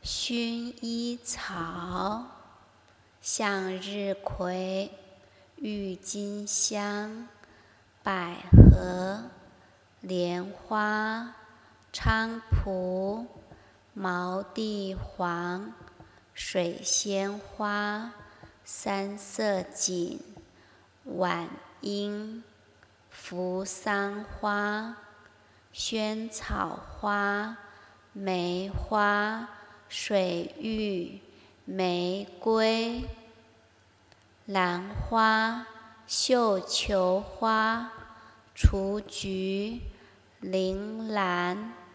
薰衣草、向日葵、郁金香、百合、莲花、菖蒲、毛地黄、水仙花、三色堇、晚樱、扶桑花、萱草花、梅花、水玉、玫瑰、兰花、绣球花、雏菊、铃兰、